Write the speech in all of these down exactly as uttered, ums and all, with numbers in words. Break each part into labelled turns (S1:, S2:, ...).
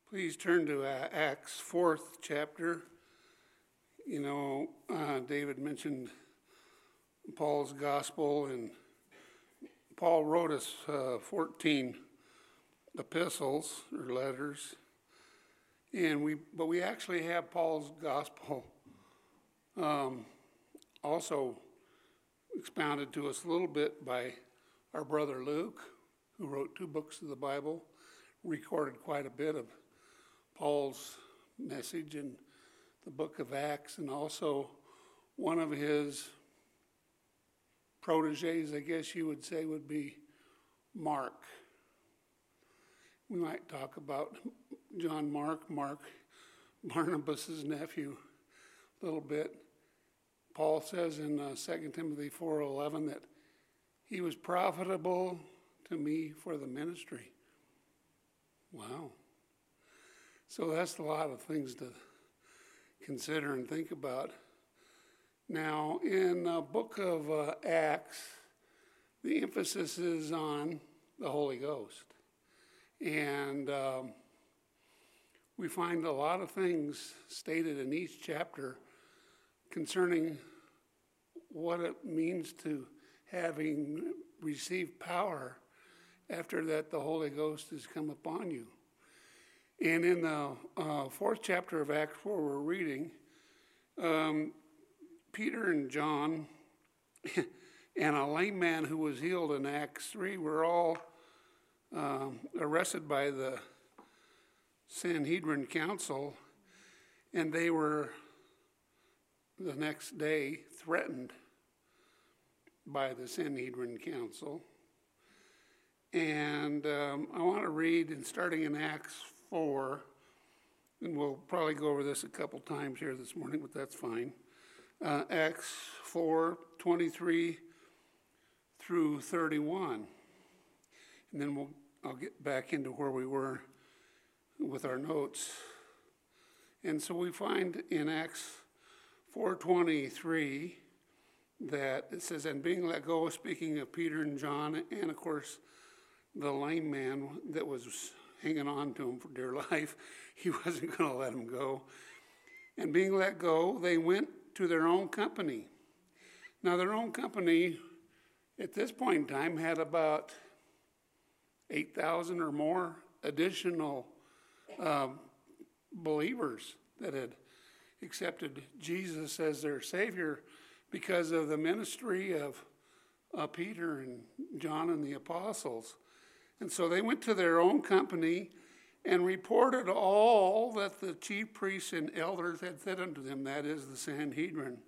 S1: Please turn to uh, Acts fourth chapter. You know, uh, David mentioned Paul's gospel, and Paul wrote us uh, fourteen epistles or letters, and we but we actually have Paul's gospel um, also expounded to us a little bit by our brother Luke, who wrote two books of the Bible, recorded quite a bit of Paul's message in the book of Acts, and also one of his proteges, I guess you would say, would be Mark. We might talk about John Mark, Mark, Barnabas' nephew, a little bit. Paul says in uh, Second Timothy four eleven that he was profitable to me for the ministry. Wow. So that's a lot of things to consider and think about. Now, in the book of uh, Acts, the emphasis is on the Holy Ghost. And um, we find a lot of things stated in each chapter concerning what it means to having received power after that the Holy Ghost has come upon you. And in the uh, fourth chapter of Acts four we're reading, um, Peter and John and a lame man who was healed in Acts three were all um, arrested by the Sanhedrin Council, and they were the next day threatened by the Sanhedrin Council. And um, I want to read, and starting in Acts four, and we'll probably go over this a couple times here this morning, but that's fine. Uh, Acts four twenty-three through thirty-one, and then we'll I'll get back into where we were with our notes. And so we find in Acts four twenty-three that it says, "And being let go," speaking of Peter and John, and of course the lame man that was hanging on to him for dear life, he wasn't going to let him go. "And being let go, they went to their own company." Now, their own company at this point in time had about eight thousand or more additional uh, believers that had accepted Jesus as their Savior because of the ministry of uh, Peter and John and the apostles. And so they went to their own company and reported all that the chief priests and elders had said unto them, that is the Sanhedrin.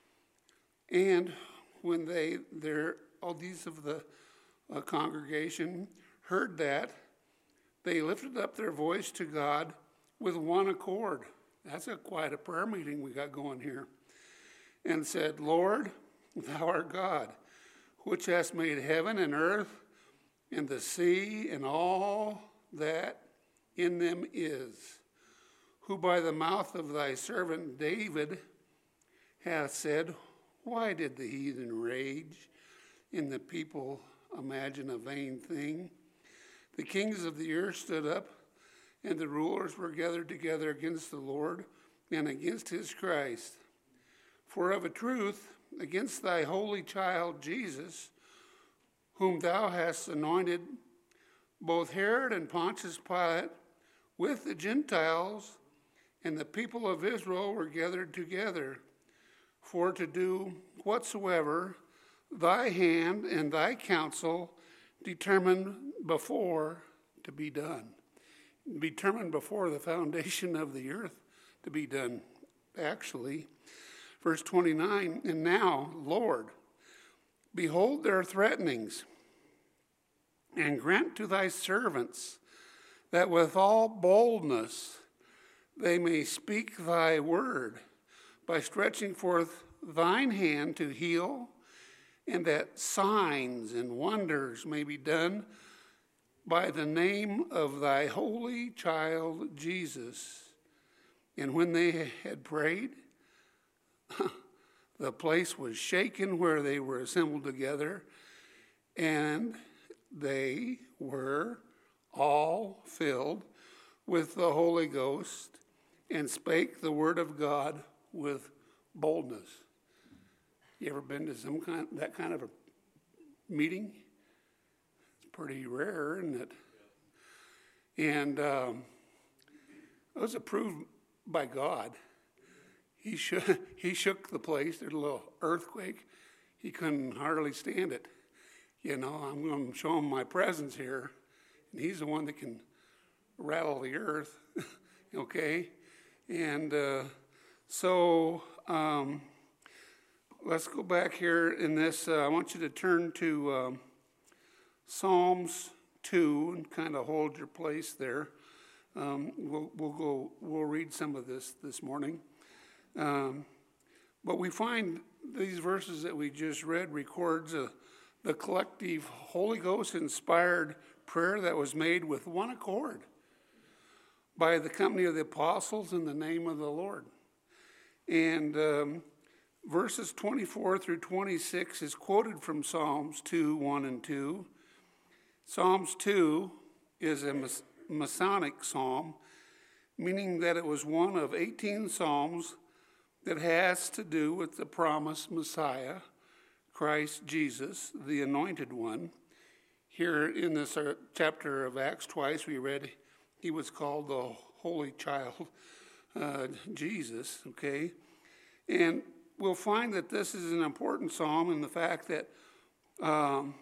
S1: And when they, their, all these of the uh, congregation heard that, they lifted up their voice to God with one accord. That's a quite a prayer meeting we got going here. And said, "Lord, thou art God, which hast made heaven and earth, and the sea, and all that in them is, who by the mouth of thy servant David hath said, Why did the heathen rage, and the people imagine a vain thing? The kings of the earth stood up, and the rulers were gathered together against the Lord and against his Christ. For of a truth, against thy holy child Jesus, whom thou hast anointed, both Herod and Pontius Pilate, with the Gentiles and the people of Israel were gathered together, for to do whatsoever thy hand and thy counsel determined before to be done." Determined before the foundation of the earth to be done, actually. Verse twenty-nine, "And now, Lord, behold their threatenings, and grant to thy servants that with all boldness they may speak thy word by stretching forth thine hand to heal, and that signs and wonders may be done by the name of thy holy child Jesus." And when they had prayed, the place was shaken where they were assembled together, and they were all filled with the Holy Ghost, and spake the word of God with boldness. You ever been to some kind that kind of a meeting? It's pretty rare, isn't it? And um, it was approved by God. He shook, he shook the place. There's a little earthquake. He couldn't hardly stand it. You know, I'm going to show him my presence here. And he's the one that can rattle the earth, okay? And uh, so um, let's go back here in this. Uh, I want you to turn to um, Psalms two and kind of hold your place there. Um, we'll, we'll go. We'll read some of this this morning. Um, but we find these verses that we just read records a, the collective Holy Ghost inspired prayer that was made with one accord by the company of the apostles in the name of the Lord. And um, verses twenty-four through twenty-six is quoted from Psalms two, one and two. Psalms two is a Messianic psalm, meaning that it was one of eighteen psalms that has to do with the promised Messiah, Christ Jesus, the Anointed One. Here in this uh, chapter of Acts, twice we read he was called the Holy Child, uh, Jesus, okay? And we'll find that this is an important psalm in the fact that um,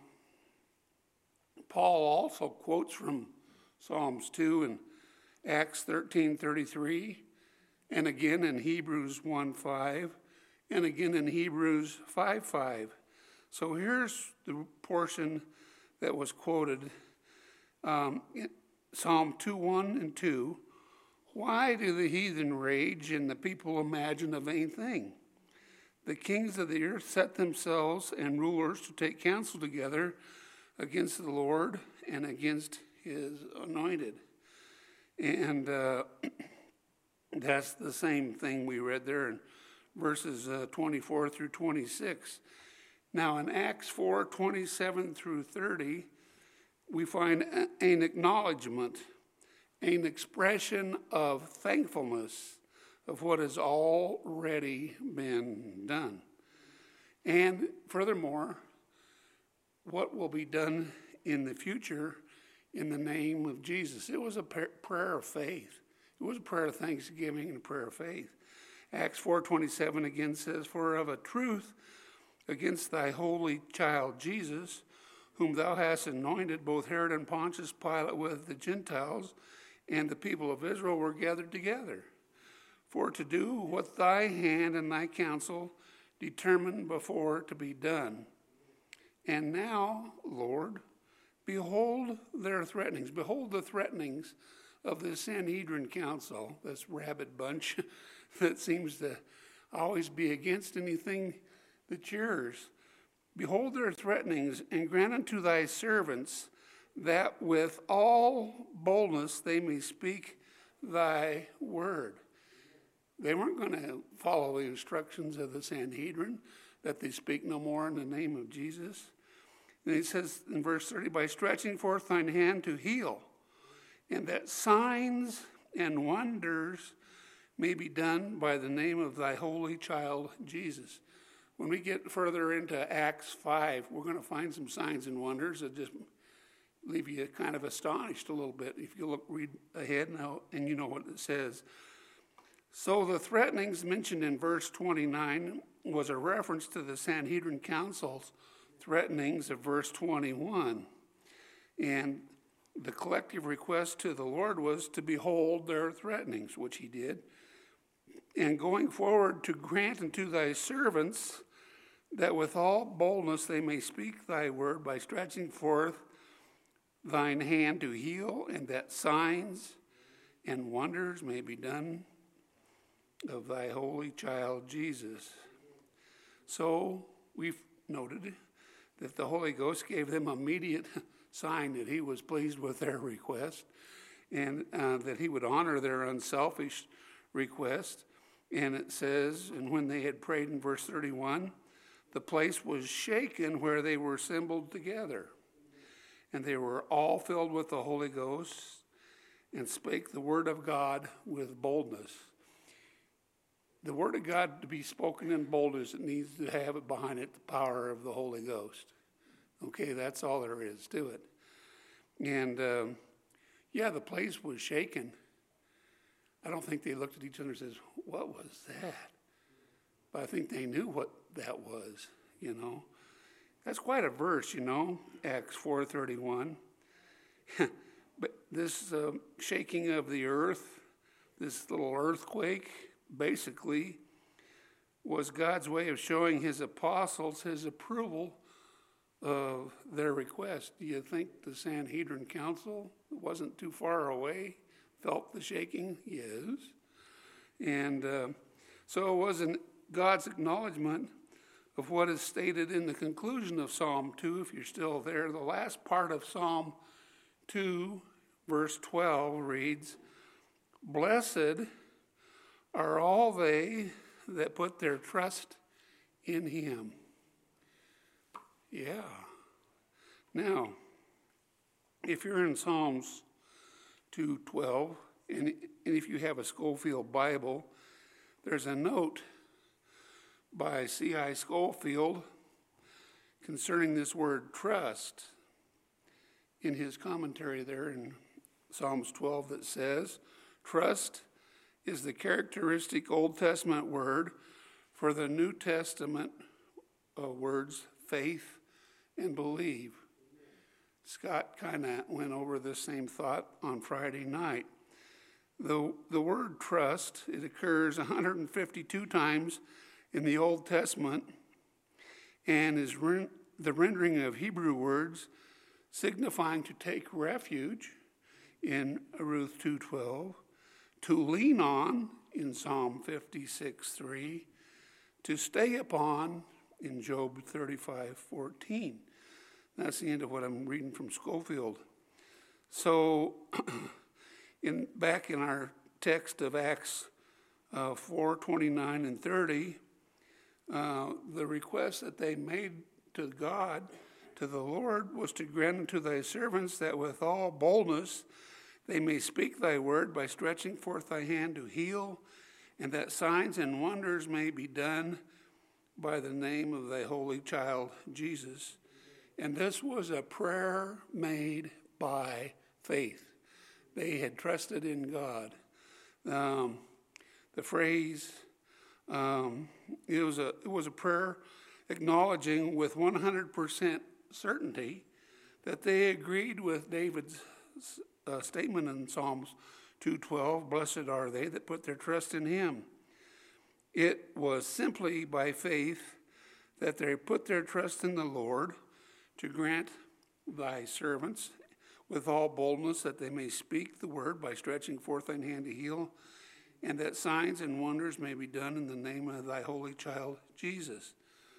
S1: Paul also quotes from Psalms two and Acts thirteen thirty-three, and again in Hebrews one five, and again in Hebrews five five. So here's the portion that was quoted, um, Psalm two one and two. Why do the heathen rage and the people imagine a vain thing? The kings of the earth set themselves and rulers to take counsel together against the Lord and against his anointed. And uh, that's the same thing we read there in verses uh, twenty-four through twenty-six. Now in Acts four twenty-seven through thirty, we find an acknowledgement, an expression of thankfulness of what has already been done. And furthermore, what will be done in the future in the name of Jesus. It was a prayer of faith. It was a prayer of thanksgiving and a prayer of faith. Acts four twenty-seven again says, For of a truth against thy holy child Jesus, whom thou hast anointed, both Herod and Pontius Pilate with the Gentiles and the people of Israel were gathered together, for to do what thy hand and thy counsel determined before to be done. And now, Lord, behold their threatenings. Behold the threatenings of the Sanhedrin Council, this rabid bunch that seems to always be against anything that's yours. Behold their threatenings, and grant unto thy servants that with all boldness they may speak thy word. They weren't going to follow the instructions of the Sanhedrin, that they speak no more in the name of Jesus. And he says in verse thirty, by stretching forth thine hand to heal, and that signs and wonders may be done by the name of thy holy child Jesus. When we get further into Acts five, we're going to find some signs and wonders that just leave you kind of astonished a little bit if you look read ahead now and you know what it says. So the threatenings mentioned in verse twenty-nine was a reference to the Sanhedrin Council's threatenings of verse twenty-one. And the collective request to the Lord was to behold their threatenings, which he did. And going forward, to grant unto thy servants that with all boldness they may speak thy word by stretching forth thine hand to heal, and that signs and wonders may be done of thy holy child Jesus. So we've noted that the Holy Ghost gave them immediate sign that he was pleased with their request, and uh, that he would honor their unselfish request. And it says, and when they had prayed in verse thirty-one, the place was shaken where they were assembled together. And they were all filled with the Holy Ghost, and spake the word of God with boldness. The word of God to be spoken in boldness, it needs to have it behind it the power of the Holy Ghost. Okay, that's all there is to it. And um, yeah, the place was shaken. I don't think they looked at each other and says, "What was that?" But I think they knew what that was, you know. That's quite a verse, you know, Acts four thirty-one. But this uh, shaking of the earth, this little earthquake, basically was God's way of showing his apostles his approval of their request. Do you think the Sanhedrin Council, wasn't too far away, felt the shaking? Yes. And uh, so it was an, God's acknowledgement of what is stated in the conclusion of Psalm two, if you're still there. The last part of Psalm two, verse twelve reads, "Blessed are all they that put their trust in him." Yeah. Now, if you're in Psalms two twelve, and, and if you have a Scofield Bible, there's a note by C I Scofield concerning this word trust in his commentary there in Psalms twelve that says, "Trust is the characteristic Old Testament word for the New Testament uh, words faith and believe." Scott kind of went over this same thought on Friday night. The, the word trust, it occurs one hundred fifty-two times in the Old Testament and is re- the rendering of Hebrew words signifying to take refuge in Ruth two twelve, to lean on in Psalm fifty-six three, to stay upon in Job thirty-five fourteen. That's the end of what I'm reading from Scofield. So in back in our text of Acts uh, four twenty-nine and thirty, uh, the request that they made to God, to the Lord, was to grant unto thy servants that with all boldness they may speak thy word by stretching forth thy hand to heal, and that signs and wonders may be done by the name of thy holy child, Jesus. And this was a prayer made by faith. They had trusted in God. Um, the phrase, um, it was a it was a prayer acknowledging with one hundred percent certainty that they agreed with David's uh, statement in Psalms two twelve, "Blessed are they that put their trust in him." It was simply by faith that they put their trust in the Lord to grant thy servants with all boldness that they may speak the word by stretching forth thine hand to heal, and that signs and wonders may be done in the name of thy holy child, Jesus.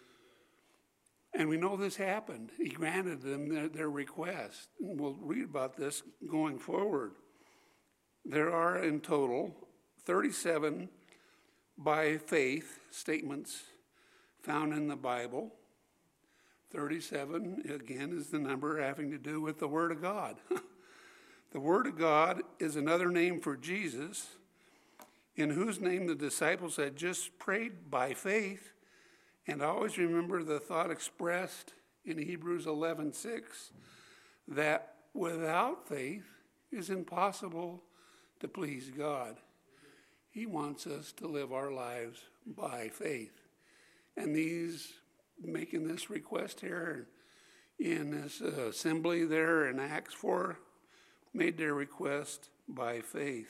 S1: And we know this happened. He granted them their, their request. And we'll read about this going forward. There are in total thirty-seven by faith statements found in the Bible. thirty-seven, again, is the number having to do with the Word of God. The Word of God is another name for Jesus, in whose name the disciples had just prayed by faith. And always remember the thought expressed in Hebrews eleven six, that without faith it's impossible to please God. He wants us to live our lives by faith. And these, making this request here in this uh, assembly there in Acts four, made their request by faith.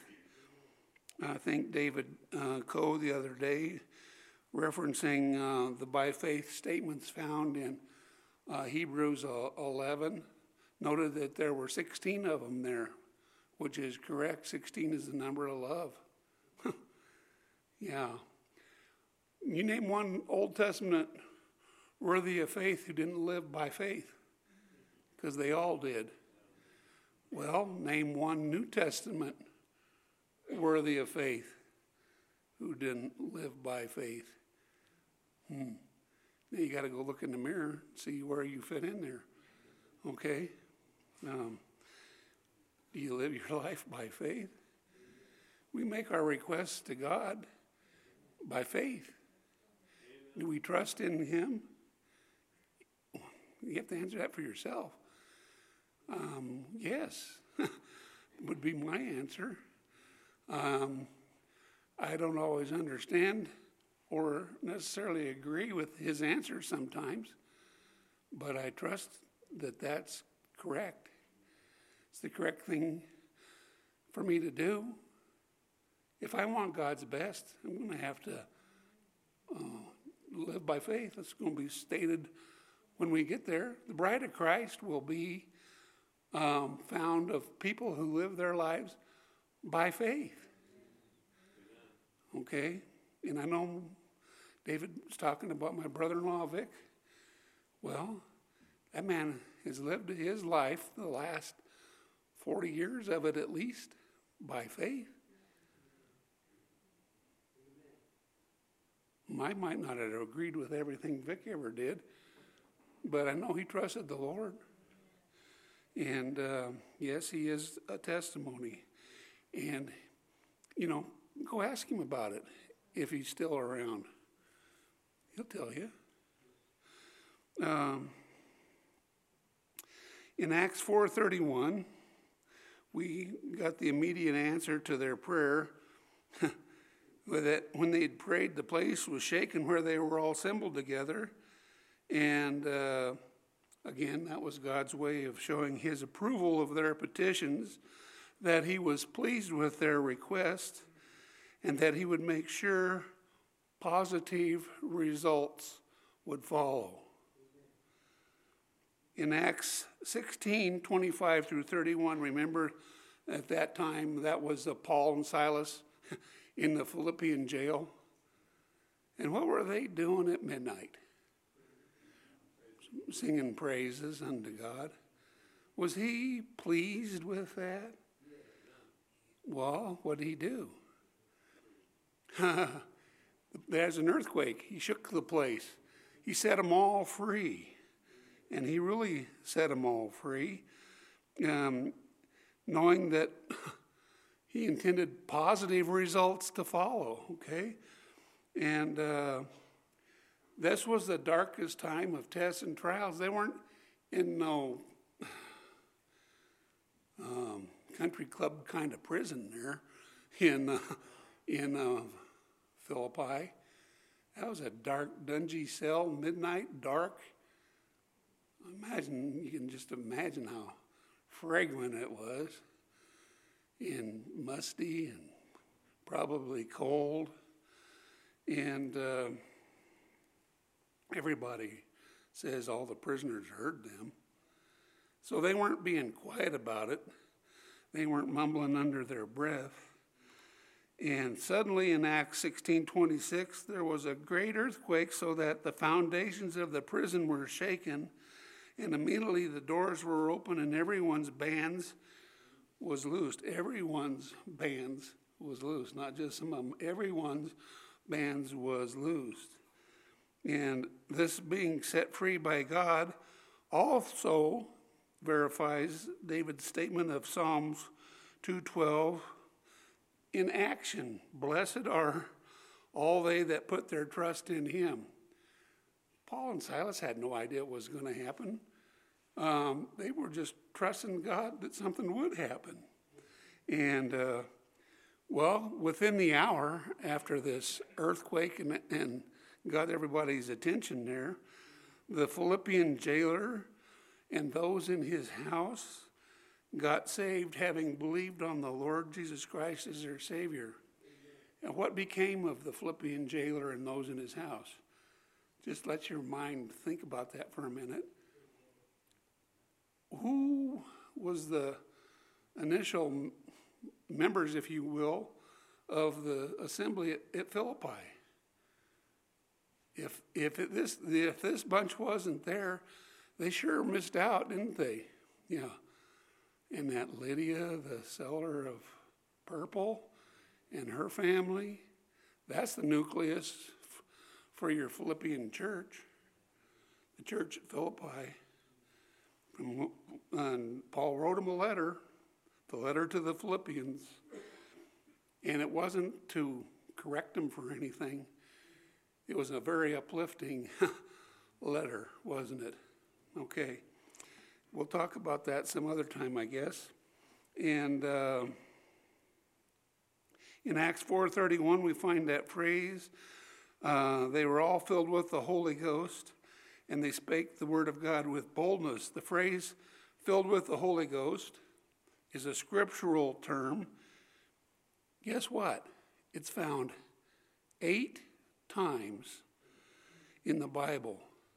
S1: I think David uh, Coe the other day, referencing uh, the by faith statements found in uh, Hebrews eleven, noted that there were sixteen of them there, which is correct. sixteen is the number of love. Yeah. You name one Old Testament worthy of faith who didn't live by faith, because they all did. Well, name one New Testament worthy of faith who didn't live by faith. Hmm. Now you got to go look in the mirror and see where you fit in there. Okay? Um, Do you live your life by faith? We make our requests to God by faith. Do we trust in him? You have to answer that for yourself. Um, yes, would be my answer. Um, I don't always understand or necessarily agree with his answer sometimes, but I trust that that's correct. It's the correct thing for me to do. If I want God's best, I'm going to have to uh, live by faith. It's going to be stated when we get there. The bride of Christ will be um, found of people who live their lives by faith. Okay? And I know David was talking about my brother-in-law, Vic. Well, that man has lived his life, the last forty years of it at least, by faith. I might not have agreed with everything Vic ever did, but I know he trusted the Lord. And uh, yes, he is a testimony. And, you know, go ask him about it if he's still around. He'll tell you. Um, in Acts four thirty-one, we got the immediate answer to their prayer. That when they had prayed, the place was shaken where they were all assembled together. And uh, again, that was God's way of showing his approval of their petitions, that he was pleased with their request, and that he would make sure positive results would follow. In Acts sixteen, twenty-five through thirty-one, remember at that time that was uh, Paul and Silas in the Philippian jail. And what were they doing at midnight? Singing praises unto God. Was he pleased with that? Well, what did he do? There's an earthquake. He shook the place. He set them all free. And he really set them all free, um, knowing that he intended positive results to follow, okay? And uh, this was the darkest time of tests and trials. They weren't in no um, country club kind of prison there in, uh, in uh, Philippi. That was a dark, dingy cell, midnight, dark. Imagine, you can just imagine how fragrant it was, and musty and probably cold. And uh, everybody says all the prisoners heard them. So they weren't being quiet about it. They weren't mumbling under their breath. And suddenly in Acts sixteen twenty-six, there was a great earthquake so that the foundations of the prison were shaken. And immediately the doors were open and everyone's bands was loosed. Everyone's bands was loosed, not just some of them. Everyone's bands was loosed. And this being set free by God also verifies David's statement of Psalms two twelve in action. Blessed are all they that put their trust in him. Paul and Silas had no idea what was going to happen. Um, they were just trusting God that something would happen. And, uh, well, within the hour after this earthquake and, and got everybody's attention there, the Philippian jailer and those in his house got saved, having believed on the Lord Jesus Christ as their Savior. And what became of the Philippian jailer and those in his house? Just let your mind think about that for a minute. Who was the initial m- members, if you will, of the assembly at, at Philippi? If if it, this if this bunch wasn't there, they sure missed out, didn't they? Yeah. And that Lydia, the seller of purple, and her family, that's the nucleus f- for your Philippian church, the church at Philippi. From, and Paul wrote them a letter, the letter to the Philippians, and it wasn't to correct them for anything. It was a very uplifting letter, wasn't it? Okay. We'll talk about that some other time, I guess. And uh, in Acts four thirty-one, we find that phrase, uh, they were all filled with the Holy Ghost, and they spake the word of God with boldness. The phrase, filled with the Holy Ghost, is a scriptural term. Guess what? It's found eight times in the Bible.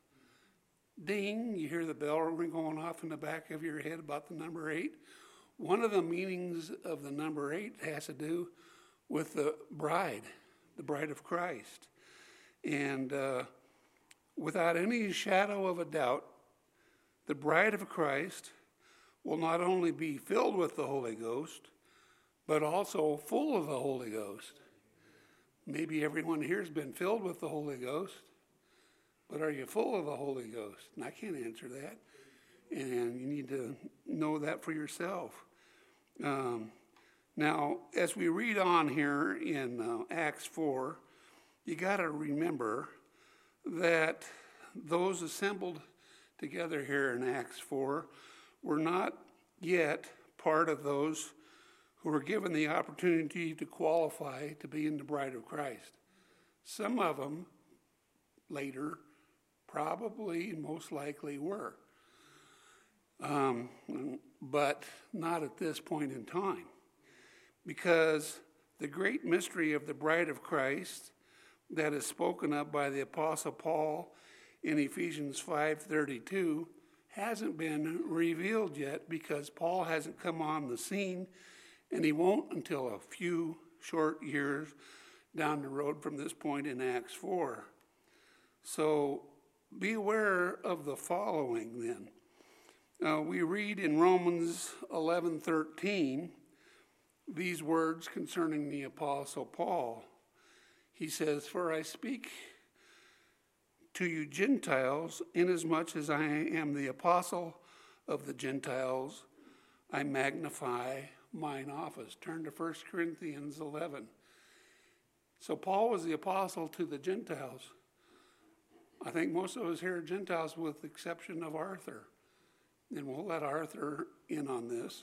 S1: Ding, you hear the bell ring going off in the back of your head about the number eight. One of the meanings of the number eight has to do with the bride, the bride of Christ. And uh, without any shadow of a doubt, the bride of Christ will not only be filled with the Holy Ghost, but also full of the Holy Ghost. Maybe everyone here has been filled with the Holy Ghost, but are you full of the Holy Ghost? And I can't answer that. And you need to know that for yourself. Um, now, as we read on here in uh, Acts four, you got to remember that those assembled together here in Acts four were not yet part of those who were given the opportunity to qualify to be in the bride of Christ. Some of them later probably and most likely were, um, but not at this point in time, because the great mystery of the bride of Christ that is spoken of by the Apostle Paul in Ephesians five thirty-two hasn't been revealed yet, because Paul hasn't come on the scene, and he won't until a few short years down the road from this point in Acts four. So be aware of the following then. Uh, we read in Romans eleven thirteen these words concerning the Apostle Paul. He says, "For I speak to you Gentiles, inasmuch as I am the apostle of the Gentiles, I magnify mine office." Turn to First Corinthians eleven. So Paul was the apostle to the Gentiles. I think most of us here are Gentiles with the exception of Arthur. And we'll let Arthur in on this.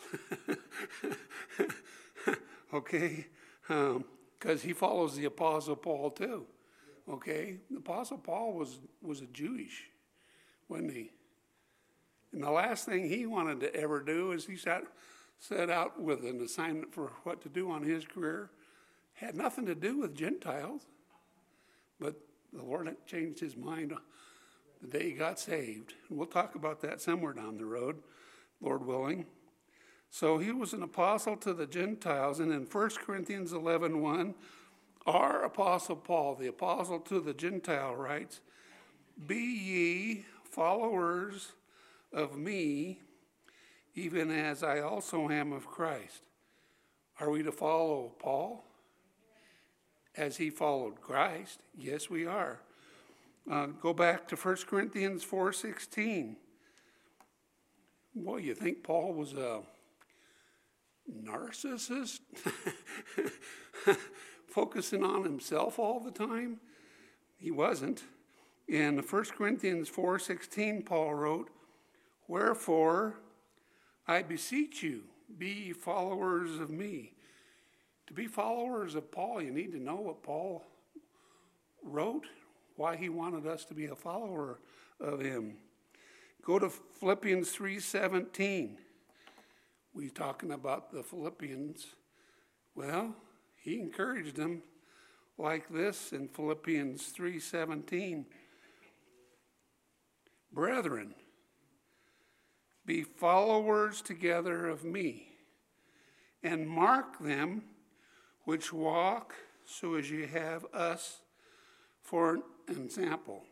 S1: Okay? Um, because he follows the Apostle Paul too. Okay? The Apostle Paul was, was a Jewish, wasn't he? And the last thing he wanted to ever do is he sat, set out with an assignment for what to do on his career. Had nothing to do with Gentiles. But the Lord had changed his mind the day he got saved. And we'll talk about that somewhere down the road, Lord willing. So he was an apostle to the Gentiles. And in First Corinthians eleven one, our apostle Paul, the apostle to the Gentile, writes, "Be ye followers of me, even as I also am of Christ." Are we to follow Paul as he followed Christ? Yes, we are. Uh, go back to First Corinthians four sixteen. Boy, you think Paul was a narcissist? Focusing on himself all the time? He wasn't. In First Corinthians four sixteen, Paul wrote, "Wherefore I beseech you, be ye followers of me." To be followers of Paul, you need to know what Paul wrote, why he wanted us to be a follower of him. Go to Philippians three seventeen. We're talking about the Philippians. Well, he encouraged them like this in Philippians three seventeen. "Brethren, be followers together of me, and mark them which walk so as ye have us for an example."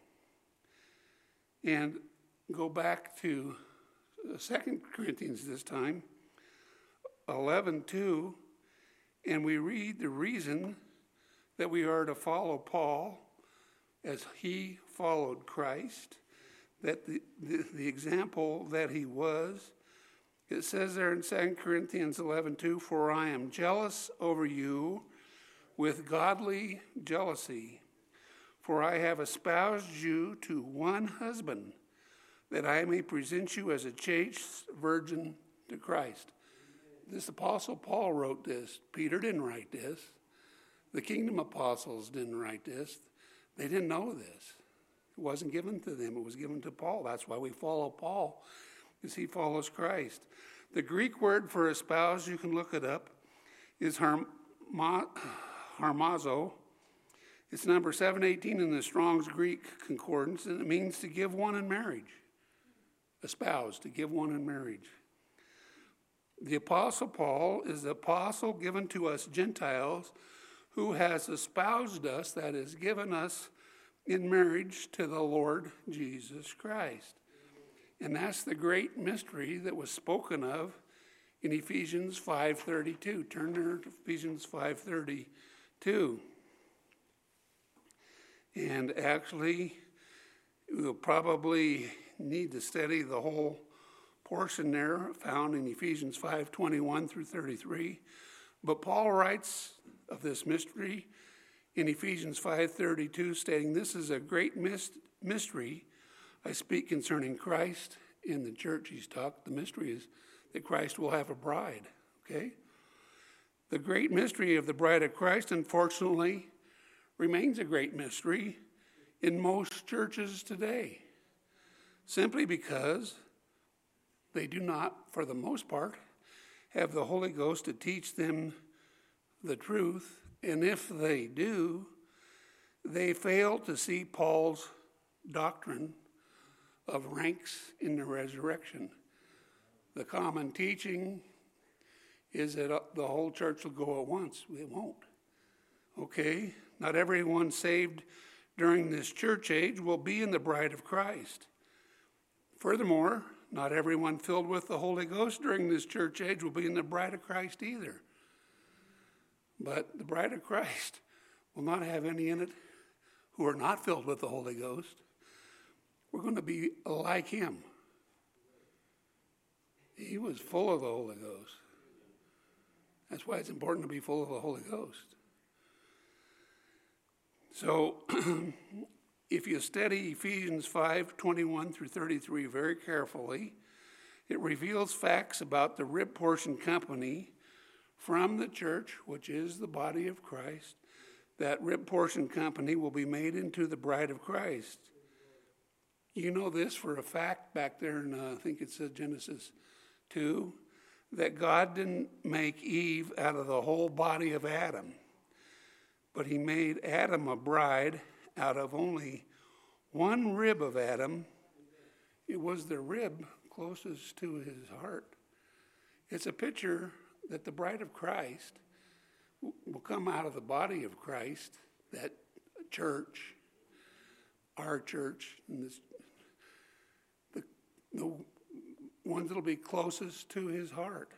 S1: And go back to Second Corinthians this time, eleven two, and we read the reason that we are to follow Paul as he followed Christ, that the, the, the example that he was, It says there in Second Corinthians eleven two, for I am jealous over you with godly jealousy, for I have espoused you to one husband, that I may present you as a chaste virgin to Christ. This Apostle Paul wrote this. Peter didn't write this. The kingdom apostles didn't write this. They didn't know this. It wasn't given to them. It was given to Paul. That's why we follow Paul, because he follows Christ. The Greek word for espouse, you can look it up, is harma, harmazo. It's number seven eighteen in the Strong's Greek Concordance, and it means to give one in marriage. Espouse, to give one in marriage. The Apostle Paul is the apostle given to us Gentiles who has espoused us, that is, given us in marriage to the Lord Jesus Christ. And that's the great mystery that was spoken of in Ephesians five thirty-two. Turn there to Ephesians five thirty-two. And actually, we'll probably need to study the whole portion there found in Ephesians five twenty-one through thirty-three. But Paul writes of this mystery in Ephesians five thirty-two, stating, this is a great mystery. I speak concerning Christ in the church. He's talked. The mystery is that Christ will have a bride. Okay? The great mystery of the bride of Christ, unfortunately, remains a great mystery in most churches today, simply because they do not, for the most part, have the Holy Ghost to teach them the truth. And if they do, they fail to see Paul's doctrine of ranks in the resurrection. The common teaching is that the whole church will go at once. It won't. Okay? Not everyone saved during this church age will be in the bride of Christ. Furthermore, not everyone filled with the Holy Ghost during this church age will be in the bride of Christ either. But the bride of Christ will not have any in it who are not filled with the Holy Ghost. We're going to be like him. He was full of the Holy Ghost. That's why it's important to be full of the Holy Ghost. So, if you study Ephesians five twenty-one through thirty-three very carefully, it reveals facts about the rib portion company from the church, which is the body of Christ. That rib portion company will be made into the bride of Christ. You know this for a fact back there in, uh, I think it says Genesis two, that God didn't make Eve out of the whole body of Adam, but he made Adam a bride out of only one rib of Adam. It was the rib closest to his heart. It's a picture that the bride of Christ will come out of the body of Christ, that church, our church, and this, the, the ones that will be closest to his heart.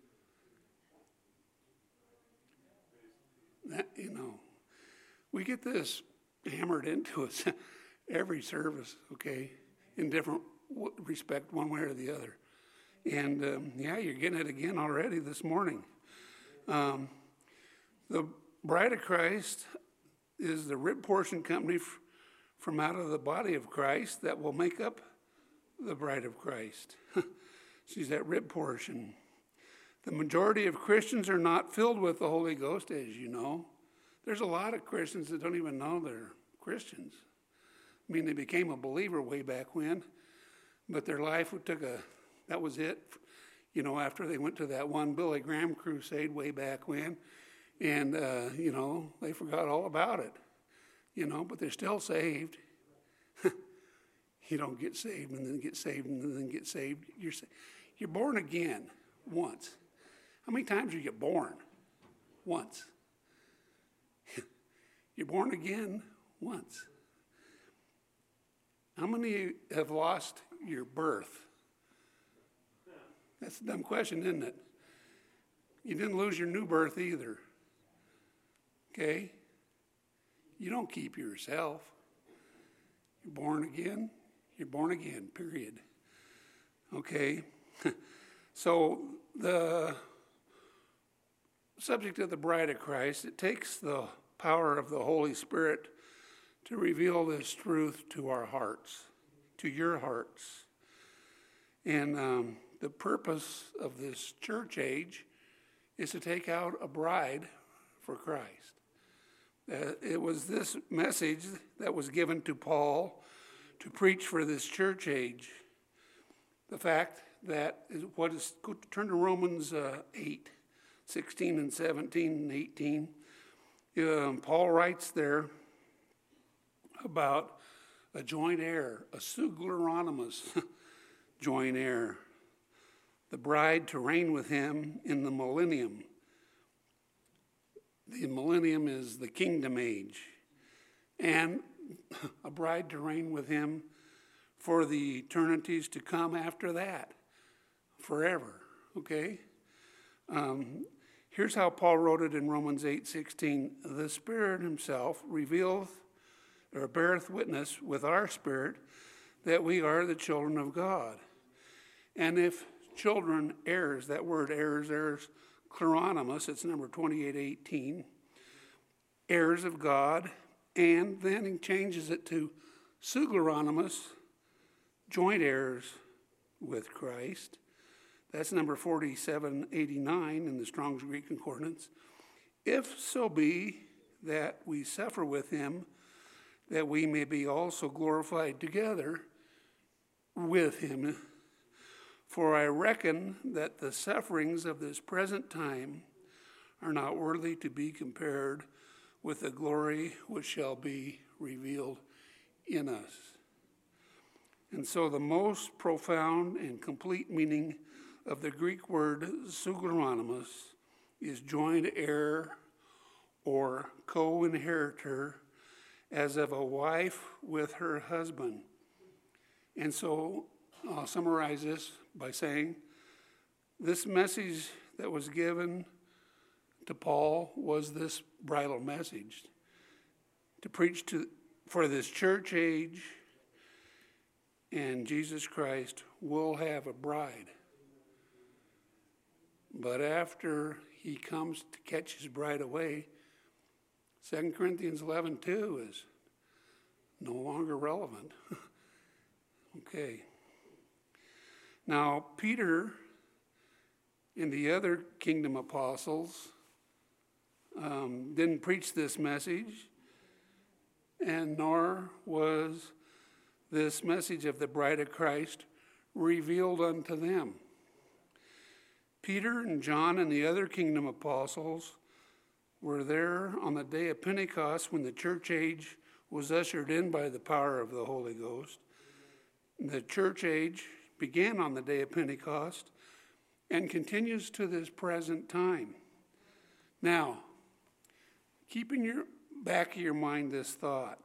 S1: That, you know, we get this hammered into us every service, okay, in different respect, one way or the other. And, um, yeah, you're getting it again already this morning. Um, the bride of Christ is the rib portion company f- from out of the body of Christ that will make up the bride of Christ. She's that rib portion. The majority of Christians are not filled with the Holy Ghost, as you know. There's a lot of Christians that don't even know they're Christians. I mean, they became a believer way back when, but their life took a, that was it, you know, after they went to that one Billy Graham crusade way back when, and, uh, you know, they forgot all about it, you know, but they're still saved. You don't get saved and then get saved and then get saved. You're you're born again once. How many times do you get born? Once. You're born again once. How many have lost your birth? That's a dumb question, isn't it? You didn't lose your new birth either. Okay? You don't keep yourself. You're born again. You're born again, period. Okay? So the subject of the bride of Christ, it takes the power of the Holy Spirit to reveal this truth to our hearts, to your hearts. And um, the purpose of this church age is to take out a bride for Christ. Uh, it was this message that was given to Paul to preach for this church age. The fact that is what is, go, turn to Romans uh, eight, sixteen and seventeen and eighteen. Um, Paul writes there about a joint heir, a sugleronymous joint heir, the bride to reign with him in the millennium. The millennium is the kingdom age, and a bride to reign with him for the eternities to come after that, forever, okay? Um, here's how Paul wrote it in Romans eight sixteen. The Spirit himself revealeth or beareth witness with our spirit that we are the children of God. And if children, heirs, that word heirs, heirs, cleronimus, it's number twenty-eight eighteen, heirs of God, and then he changes it to sugleronymous, joint heirs with Christ. That's number forty-seven eighty-nine in the Strong's Greek Concordance. If so be that we suffer with him, that we may be also glorified together with him. For I reckon that the sufferings of this present time are not worthy to be compared with the glory which shall be revealed in us. And so the most profound and complete meaning of the Greek word sugleronymous is joint heir or co-inheritor, as of a wife with her husband. And so I'll summarize this by saying this message that was given to Paul was this bridal message to preach to for this church age, and Jesus Christ will have a bride. But after he comes to catch his bride away, Second Corinthians eleven two is no longer relevant. Okay. Now, Peter and the other kingdom apostles um, didn't preach this message, and nor was this message of the bride of Christ revealed unto them. Peter and John and the other kingdom apostles were there on the day of Pentecost when the church age was ushered in by the power of the Holy Ghost. The church age began on the day of Pentecost and continues to this present time. Now, keep in your back of your mind this thought.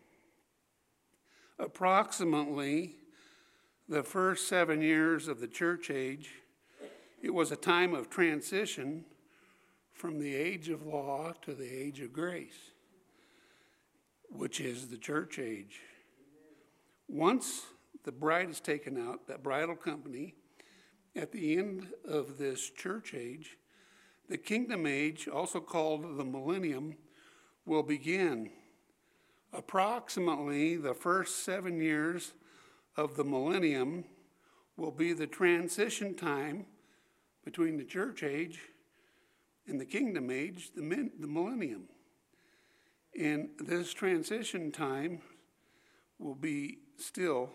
S1: Approximately the first seven years of the church age, it was a time of transition from the age of law to the age of grace, which is the church age. Once the bride is taken out, that bridal company, at the end of this church age, the kingdom age, also called the millennium, will begin. Approximately the first seven years of the millennium will be the transition time between the church age and the kingdom age, the, min, the millennium. And this transition time will be still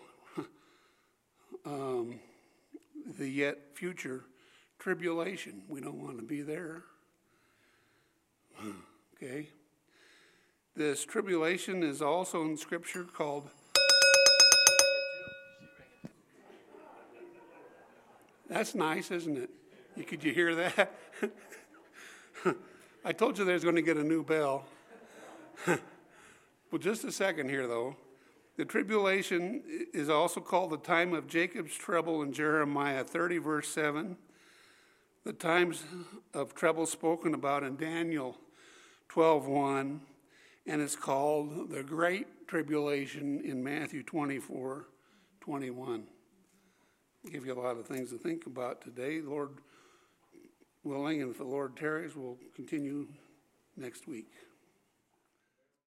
S1: um, the yet future tribulation. We don't want to be there. Okay. This tribulation is also in Scripture called That's nice, isn't it? You, could you hear that? I told you there's going to get a new bell. Well, just a second here, though. The tribulation is also called the time of Jacob's trouble in Jeremiah thirty, verse seven. The times of trouble spoken about in Daniel twelve one, and it's called the Great Tribulation in Matthew twenty-four twenty-one. give you a lot of things to think about today. Lord willing, and if the Lord tarries, we'll continue next week.